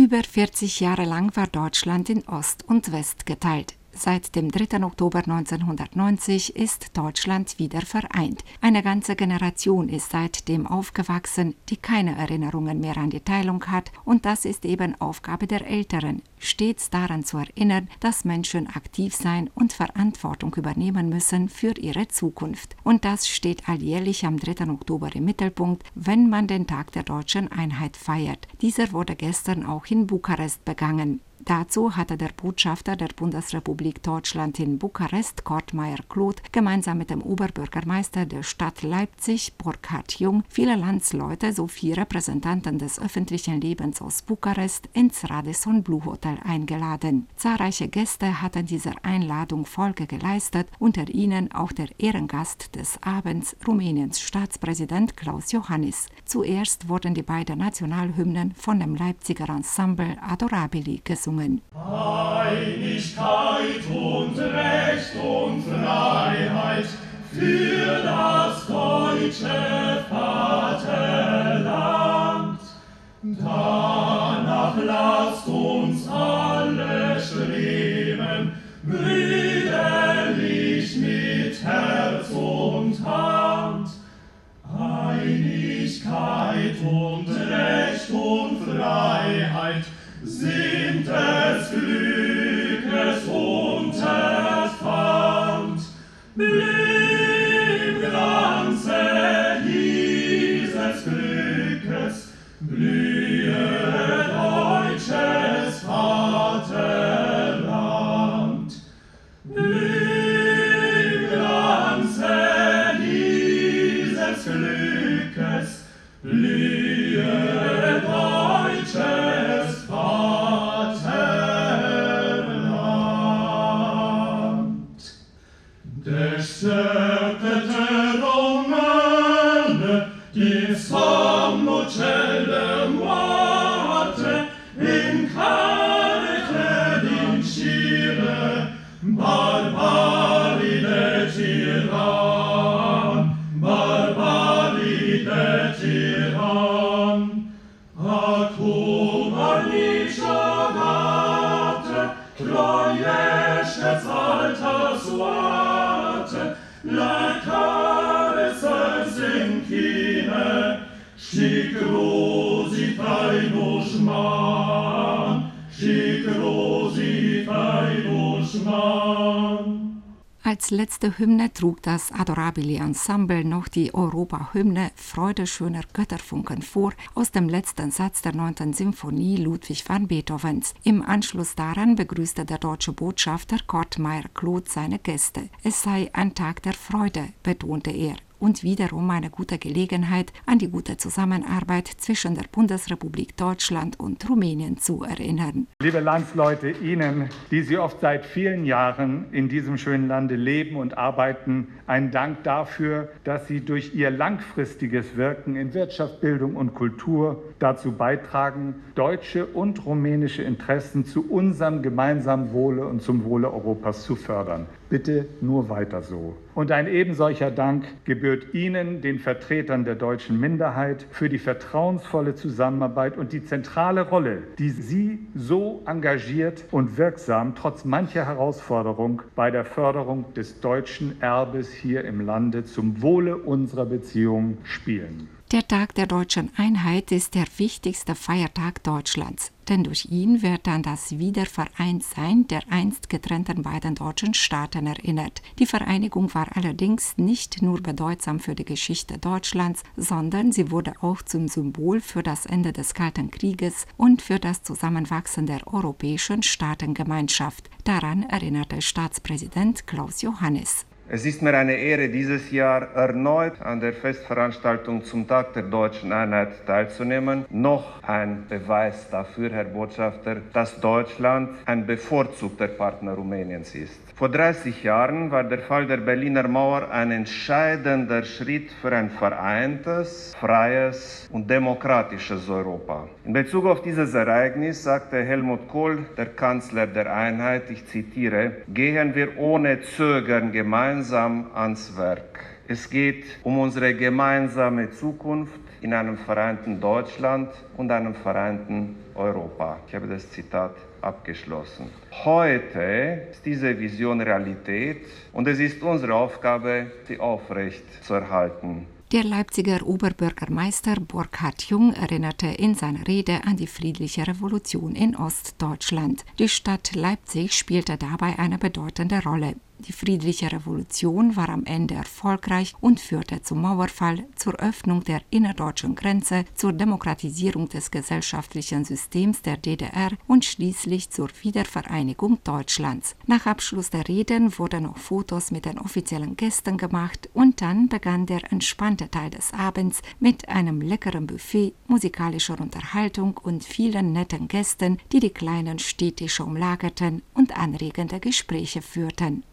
Über 40 Jahre lang war Deutschland in Ost und West geteilt. Seit dem 3. Oktober 1990 ist Deutschland wieder vereint. Eine ganze Generation ist seitdem aufgewachsen, die keine Erinnerungen mehr an die Teilung hat. Und das ist eben Aufgabe der Älteren, stets daran zu erinnern, dass Menschen aktiv sein und Verantwortung übernehmen müssen für ihre Zukunft. Und das steht alljährlich am 3. Oktober im Mittelpunkt, wenn man den Tag der deutschen Einheit feiert. Dieser wurde gestern auch in Bukarest begangen. Dazu hatte der Botschafter der Bundesrepublik Deutschland in Bukarest, Kurt Meyer-Kloth, gemeinsam mit dem Oberbürgermeister der Stadt Leipzig, Burkhard Jung, viele Landsleute sowie Repräsentanten des öffentlichen Lebens aus Bukarest ins Radisson Blu Hotel eingeladen. Zahlreiche Gäste hatten dieser Einladung Folge geleistet, unter ihnen auch der Ehrengast des Abends, Rumäniens Staatspräsident Klaus Iohannis. Zuerst wurden die beiden Nationalhymnen von dem Leipziger Ensemble Adorabili gesungen. Einigkeit und Recht und Freiheit für das deutsche Vaterland. Danach lasst uns alle streben, brüderlich mit Herz und Hand. Einigkeit und Recht und Freiheit sind des Glückes Unterpfand. Blüh im Glanze dieses Glückes, blühe deutsches Vaterland. Blüh im Glanze dieses Glückes, blühe deutsches Vaterland. Desertete Romane, die Samnocelle morte, in cariche d'incire, barbari de Tyrann, barbari de Tyrann. Acum arnici giocate, troiesce salta suate, la carezza s'inchine, schic rositai dușman, schic rositai dușman. Als letzte Hymne trug das Adorabili-Ensemble noch die Europa-Hymne Freude schöner Götterfunken vor, aus dem letzten Satz der 9. Symphonie Ludwig van Beethovens. Im Anschluss daran begrüßte der deutsche Botschafter Kurt Meyer-Kloth seine Gäste. Es sei ein Tag der Freude, betonte er. Und wiederum eine gute Gelegenheit, an die gute Zusammenarbeit zwischen der Bundesrepublik Deutschland und Rumänien zu erinnern. Liebe Landsleute, Ihnen, die Sie oft seit vielen Jahren in diesem schönen Lande leben und arbeiten, einen Dank dafür, dass Sie durch Ihr langfristiges Wirken in Wirtschaft, Bildung und Kultur dazu beitragen, deutsche und rumänische Interessen zu unserem gemeinsamen Wohle und zum Wohle Europas zu fördern. Bitte nur weiter so. Und ein ebensolcher Dank gebührt Ihnen, den Vertretern der deutschen Minderheit, für die vertrauensvolle Zusammenarbeit und die zentrale Rolle, die Sie so engagiert und wirksam trotz mancher Herausforderung bei der Förderung des deutschen Erbes hier im Lande zum Wohle unserer Beziehungen spielen. Der Tag der deutschen Einheit ist der wichtigste Feiertag Deutschlands, denn durch ihn wird an das Wiedervereintsein der einst getrennten beiden deutschen Staaten erinnert. Die Vereinigung war allerdings nicht nur bedeutsam für die Geschichte Deutschlands, sondern sie wurde auch zum Symbol für das Ende des Kalten Krieges und für das Zusammenwachsen der europäischen Staatengemeinschaft. Daran erinnerte Staatspräsident Klaus Iohannis. Es ist mir eine Ehre, dieses Jahr erneut an der Festveranstaltung zum Tag der deutschen Einheit teilzunehmen. Noch ein Beweis dafür, Herr Botschafter, dass Deutschland ein bevorzugter Partner Rumäniens ist. Vor 30 Jahren war der Fall der Berliner Mauer ein entscheidender Schritt für ein vereintes, freies und demokratisches Europa. In Bezug auf dieses Ereignis sagte Helmut Kohl, der Kanzler der Einheit, ich zitiere, gehen wir ohne Zögern gemeinsam ans Werk. Es geht um unsere gemeinsame Zukunft, in einem vereinten Deutschland und einem vereinten Europa. Ich habe das Zitat abgeschlossen. Heute ist diese Vision Realität und es ist unsere Aufgabe, sie aufrecht zu erhalten. Der Leipziger Oberbürgermeister Burkhard Jung erinnerte in seiner Rede an die friedliche Revolution in Ostdeutschland. Die Stadt Leipzig spielte dabei eine bedeutende Rolle. Die friedliche Revolution war am Ende erfolgreich und führte zum Mauerfall, zur Öffnung der innerdeutschen Grenze, zur Demokratisierung des gesellschaftlichen Systems der DDR und schließlich zur Wiedervereinigung Deutschlands. Nach Abschluss der Reden wurden noch Fotos mit den offiziellen Gästen gemacht und dann begann der entspannte Teil des Abends mit einem leckeren Buffet, musikalischer Unterhaltung und vielen netten Gästen, die die kleinen Städtische umlagerten und anregende Gespräche führten.